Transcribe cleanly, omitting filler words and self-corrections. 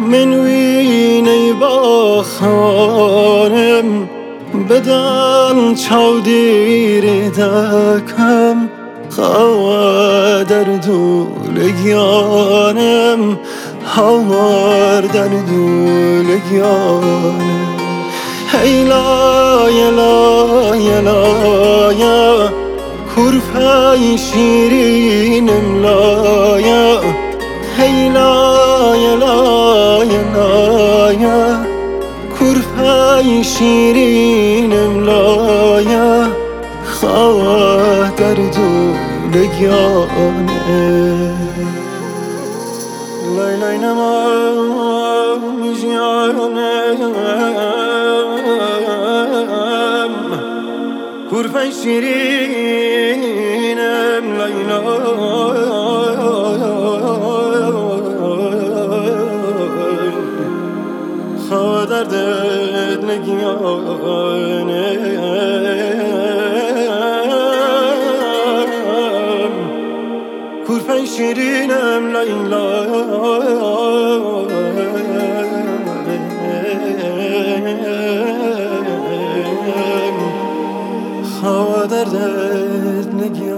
من وینەی باخانم بدەن چاودێرێ دەکەم خاوە دەرد و لە گیانم هاوار دەرد و لە گیانم هەی لایە لایە لایە کورپەی شیرینم لایە هەی لایە لایە لایە کورپەی شیرینم لایە خاوە دەرد و لە گیانم لای لای نەمام ژیانم کورپەی شیرینم لای خاوە دەردت لە گیانم کورپەی شیرینم لیلا خاوە دەردت نەگیانم